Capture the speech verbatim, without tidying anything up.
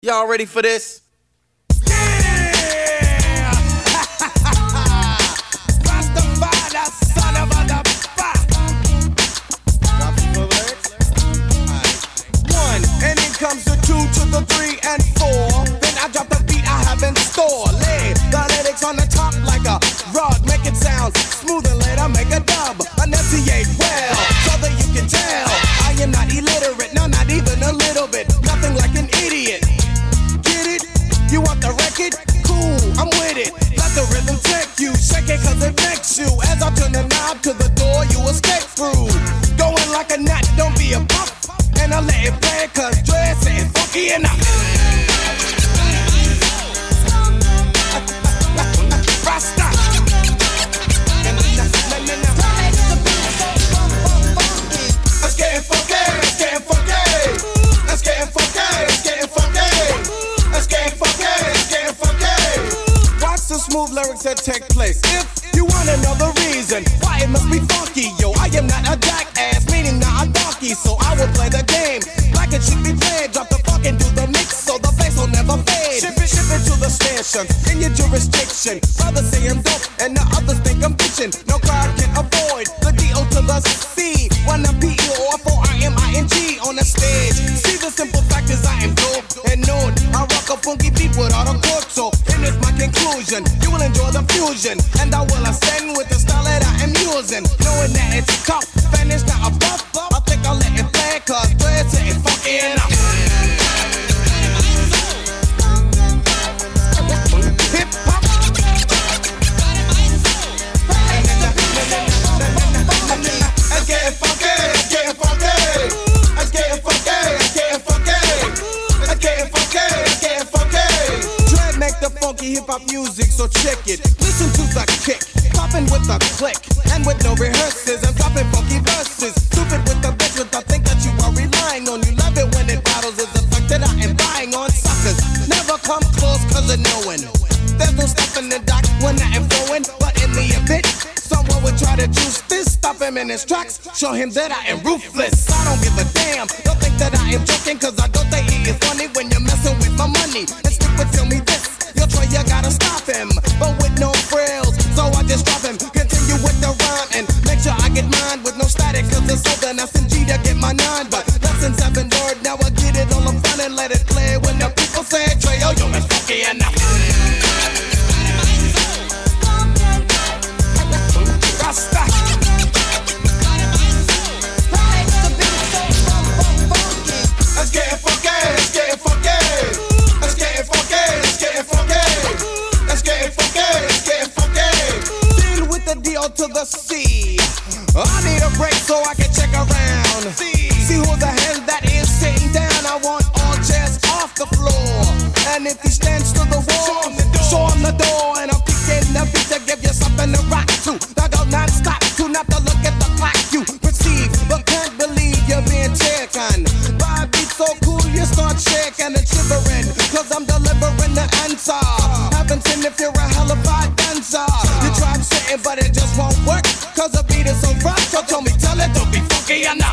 Y'all ready for this? Yeah! Rastafari, son of a da fuck. Drop some more lyrics. One, and then comes the two to the three and four. Then I drop the beat I have in store. Lay the lyrics on the top like a rug. Make it sound smooth and later make a dub. Enunciate well, so that you can tell I am not illiterate, no, not even a little bit. Nothing like an idiot. Get it? You want the record? Cool, I'm with it. Let the rhythm take you, shake it cause it makes you. As I turn the knob to the door, you escape through. Going like a nut, don't be a pup. And I let it play cause dress ain't funky enough. Rasta. Let's get funky, let's get funky. Let's get funky, let's get funky. Let's get funky, let's get funky. Watch the smooth lyrics that take place. If you want another reason why it must be funky, yo, I am not a jackass, meaning not a donkey, so I will play the game like it should be played. Drop the funk and do the mix so the bass will never fade. Ship it, ship it to the station in your jurisdiction. Brothers say I'm dope and the others think I'm bitchin'. No crowd can avoid the D O to the C. When I'm P E O F O I M I N G on the stage. See the simple fact is I am dope and known. I rock a funky beat without a chord, so and it's my conclusion. You will enjoy the fusion, and I will ascend with the style that I am using. Knowing that it's tough, and it's not a buff. I think I'll let it play, cause dreads ain't funky enough. Hip hop. Let's get funky, let's get funky. Let's get funky, let's get funky. Let's get funky, let's get funky. Dread make the funky hip hop music, so check it. Listen to the kick, popping with a click, and with no rehearsals, I'm dropping funky verses. Stupid with the bitch, with the think that you are relying on. You love it when it battles, is the fact that I am buying on suckers. Never come close, cause of knowing. There's no stopping the doc when I am flowing, but in the event, someone would try to juice this, stop him in his tracks, show him that I am ruthless. I don't give a damn, don't think that I am joking, cause I don't think he is funny when you're messing with my money. And stick would tell me this, you'll try, you gotta stop him, but with no frills, so I just drop him. Continue with the rhyme and make sure I get mine with no static, cause it's so the S and G to get my nine. But lessons haven't word, now I get it all up front and let it play. When the people say, Trey, oh, yo, it's funky enough. Rasta. Let's get funky, let's get funky. Let's get funky, let's get funky. Let's get funky, let's get funky. Deal with the D O to the C. I need a break so I can check around. See, see who the hell that is sitting down. I want all chairs off the floor. And if he stands to the wall, show him the door. And I'm kicking the beat to give you something to rock to. That go non-stop, to not to look at the clock. You perceive, but can't believe you're being taken. By a beat so cool, you start shaking and shivering. Cause I'm delivering the answer. Haven't seen if you're a hellified dancer. You tried sitting, but it just won't work. Cause the beat is so rough, so tell me, tell it to be funky enough.